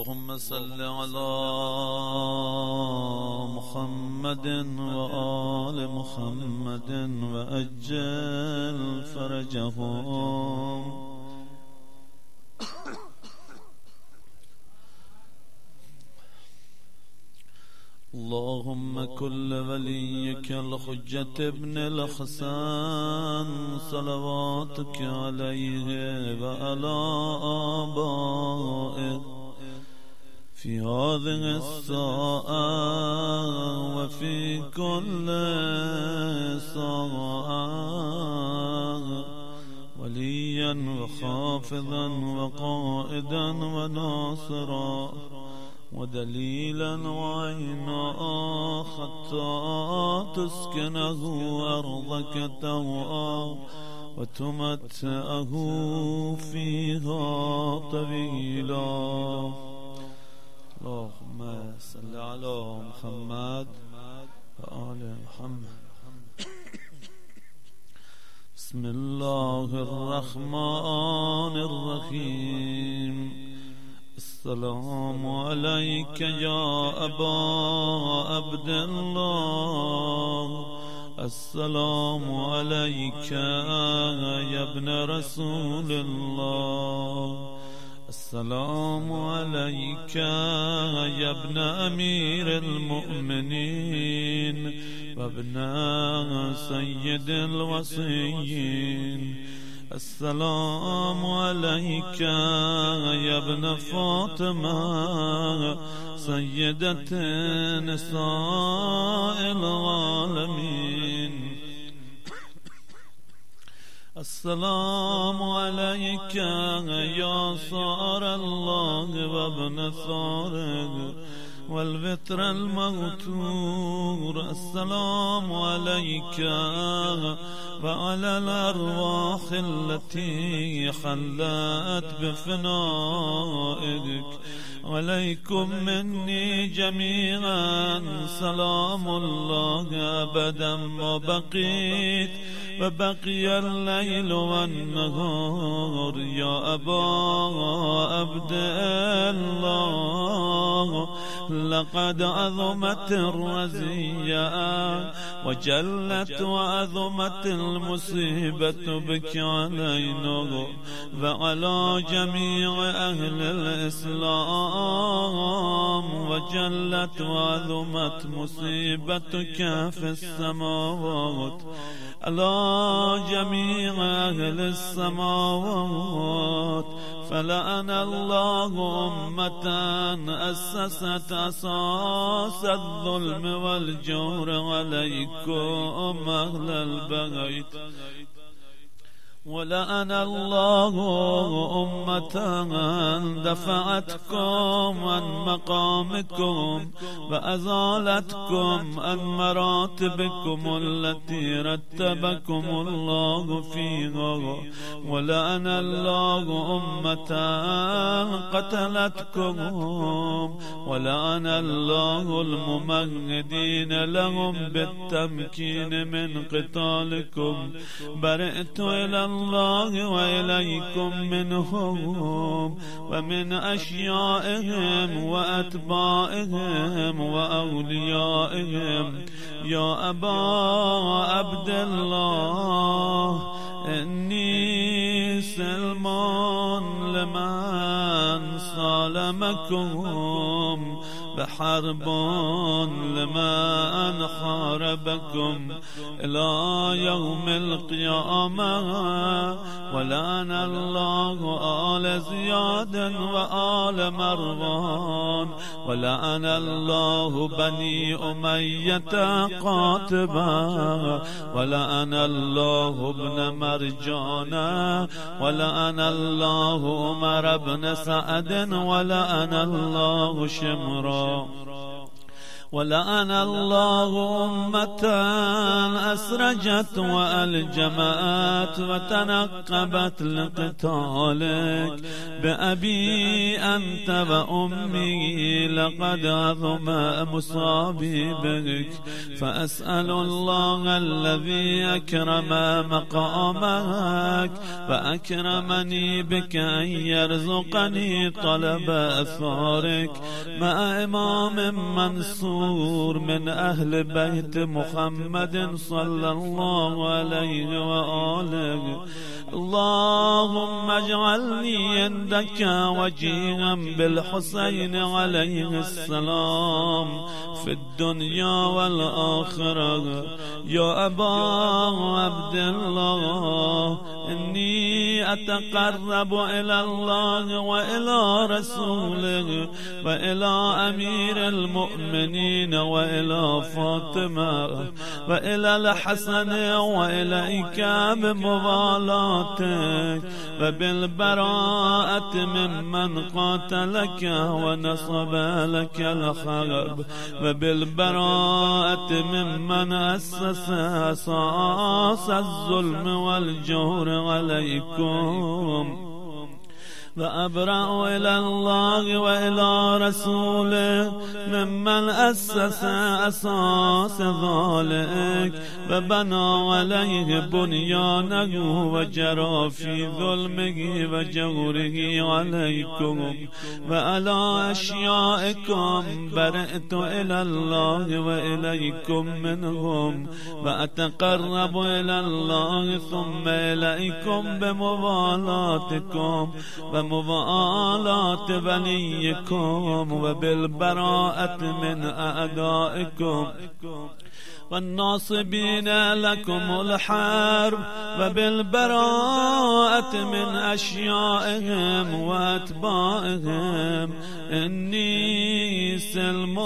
اللهم صل على محمد وآل محمد وأجل فرجهم. اللهم كل وليك الحجة ابن الحسن صلواتك عليه وعلى آبائه في هذه الساعة وفي كل ساعة وليا وحافظا وقائدا وناصرا ودليلا وعينا حتى تسكنه أرضك طوعا وتمتعه فيها طويلا. اللهم صل على محمد وآل محمد. بسم الله الرحمن الرحيم. السلام عليك يا أبا عبد الله. السلام عليك يا ابن رسول الله. السلام عليك يا ابن أمير المؤمنين وابن سيد الوصيين. السلام عليك يا ابن فاطمة سيدة نساء العالمين. السلام عليك يا صار الله وابن صارق والوتر الموتور. السلام عليك وعلى الأرواح التي حلت بفنائك. عليكم مني جميعا سلام الله أبدا ما بقيت وبقي الليل والنهار. يا أبا عبد الله لقد عظمت الرزية وجلت وعظمت المصيبة بك علينا وعلى جميع أهل الإسلام وجلت وعظمت مصيبتك في السماوات على جميع أهل السماوات. فلعن الله أمة أسست أساس الظلم والجور عليكم أهل البيت. ولعن الله أمة دفعتكم عن مقامكم وأزالتكم عن مراتبكم التي رتبكم الله فيها. ولعن الله أمة قتلتكم. ولعن الله الممهدين لهم بالتمكين من قتالكم. برئت إلى الله وإليكم منهم ومن أشيائهم وأتباعهم وأوليائهم. يا أبا عبد الله إني سلمان لمن سالمكم بحرب لمن حاربكم إلى يوم القيامة. ولعن الله آل زياد وآل مروان. ولعن الله بني أمية قاتبا. ولعن الله ابن مرجانا. ولعن الله عمر بن سعد. ولعن الله شمرا. ولعن الله أمة أسرجت وألجمت وتنقبت لقتالك بأبي أنت وأمي لقد عظم مصابي بك فأسأل الله الذي أكرم مقامك فأكرمني بك أن يرزقني طلب أثارك مع إمام منصور من أهل بيت محمد صلى الله عليه وآله. اللهم اجعلني عندك وجيها بالحسين عليه السلام في الدنيا والآخرة. يا أبا عبد الله إني أتقرب إلى الله وإلى رسوله وإلى أمير المؤمنين وإلى فاطمة وإلى الحسن وإليك بموالاتك وبالبراءة ممن قاتلك ونصب لك الحرب وبالبراءة ممن أسس أساس الظلم والجور عليكم. وأبرأ إلى الله وإلى رسوله ممن أسس أساس ذلك وبنى عليه بنيانه وجرى في ظلمه وجوره عليكم. وعلى أشيائكم برئت إلى الله وإليكم منهم وأتقرب إلى الله ثم إليكم بموالاتكم وموالاة وليكم وبالبراءة من أعدائكم والناصبين لكم الحرب وبالبراءة من أشيائهم وأتباعهم. إني سلم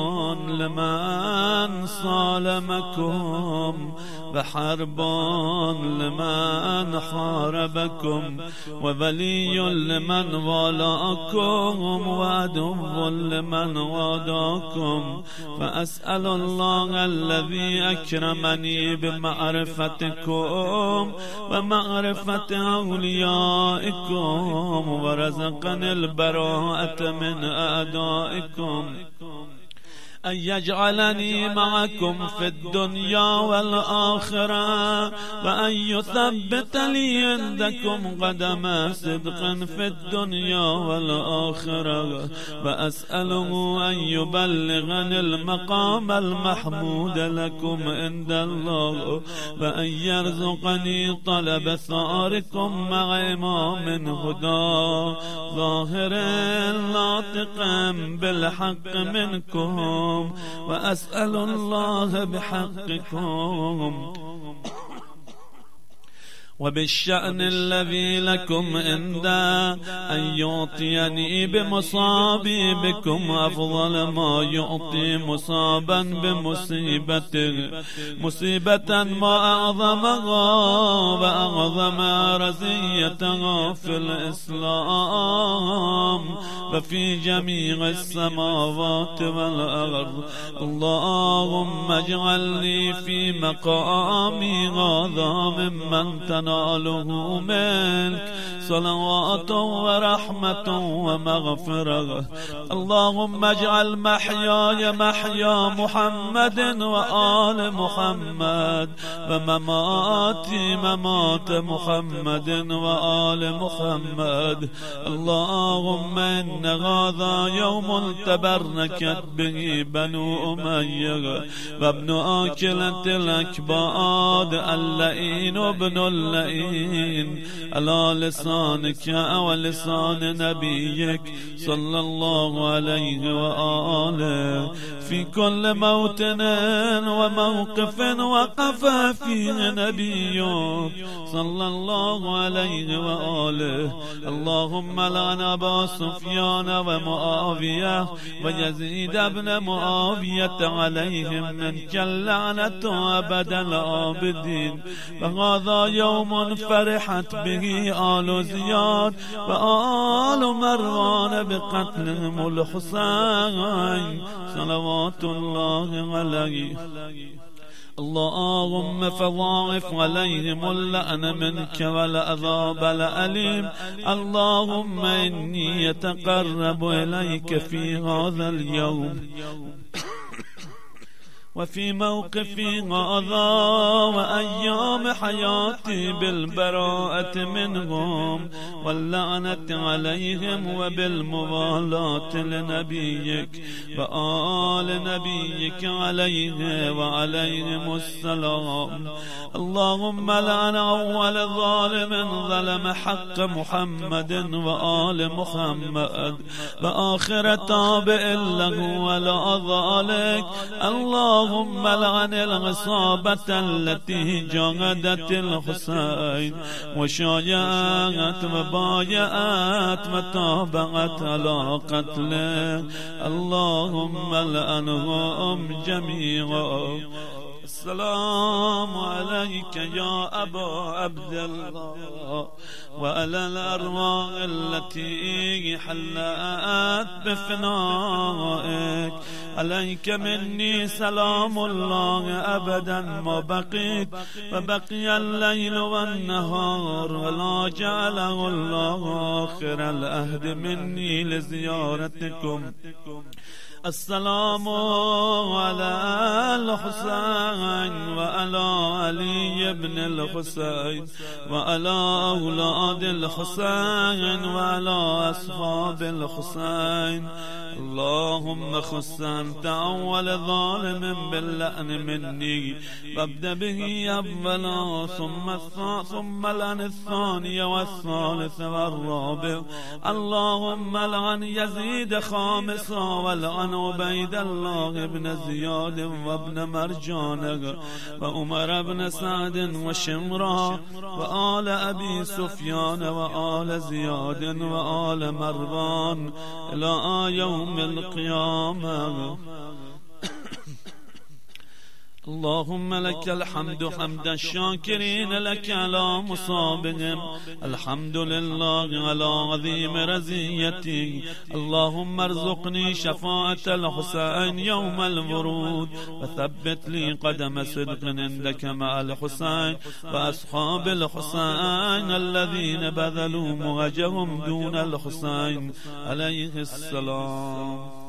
لمن صالمكم وحرب لمن حاربكم وولي لمن والاكم وعدو لمن واداكم. فأسأل الله الذي أكرمني بمعرفتكم ومعرفة أوليائكم ورزقني البراءة من أعدائكم أن يجعلني معكم في الدنيا والآخرة وأن يثبت لي عندكم قدم صدق في الدنيا والآخرة. وأسأله أن يبلغني المقام المحمود لكم عند الله وأن يرزقني طلب ثاركم مع إمام هدى ظاهر ناطق بالحق منكم. وأسأل الله بحقكم وبالشأن الذي لكم عنده أن يعطيني بمصابي بكم أفضل ما يعطي مصابا بمصيبته مصيبة ما أعظمها وأعظم رزيتها في الإسلام وفي جميع السماوات والأرض. اللهم اجعلني في مقامي هذا ممن تناله منك صلوات ورحمة ومغفرة. اللهم اجعل محياي محيا محمد وآل محمد ومماتي ممات محمد وآل محمد. اللهم إن هذا يوم تبركت به بنو أمية وابن آكلة الأكباد اللئين ابن اللئين على لسانك ولسان نبيك صلى الله عليه وآله في كل موطن وموقف وقف فيه نبيك صلى الله عليه وآله. اللهم لعن أبا سفيان سفيان ومعاوية ويزيد بن معاوية عليهم منك اللعنة أبد العابدين. وهذا يوم فرحت به آل زياد وآل مروان بقتلهم الحسين صلوات الله عليه. اللهم فضاعف عليهم اللعن منك والعذاب الأليم. اللهم إني أتقرب إليك في هذا اليوم وفي موقفي هذا وأيام حياتي بالبراءة منهم واللعنة عليهم وبالموالاة لنبيك وآل نبيك عليه وعليهم السلام. اللهم لعن أول ظالم ظلم حق محمد وآل محمد وآخر تابع له ولا ذلك. اللهم لعن العصابة التي جاهدت الحسين وشايعت وبايعت وتابعت على قتله. اللهم لعنهم جميعا. السلام عليك يا أبا عبد الله وعلى الأرواح التي حلت بفنائك. عليك مني سلام الله أبدا ما بقيت وبقي الليل والنهار ولا جعله الله آخر العهد مني لزيارتكم. السلام على الحسين وعلى علي بن الحسين وعلى أولاد الحسين وعلى أصحاب الحسين. اللهم خص أنت أول ظالم باللعن مني وابدأ به أولا ثم لعن الثاني والثالث والرابع. اللهم لعن يزيد خامسا ولعن عبيد الله بن زياد وابن مرجان وعمر بن سعد وشمرا وآل أبي سفيان وآل زياد وآل مروان إلى يوم القيامة. اللهم لك الحمد حمد الشاكرين لك على مصابهم. الحمد لله على عظيم رزيتي. اللهم ارزقني شفاعة الحسين يوم الورود وثبت لي قدم صدق عندك مع الحسين وأصحاب الحسين الذين بذلوا مهجهم دون الحسين عليه السلام.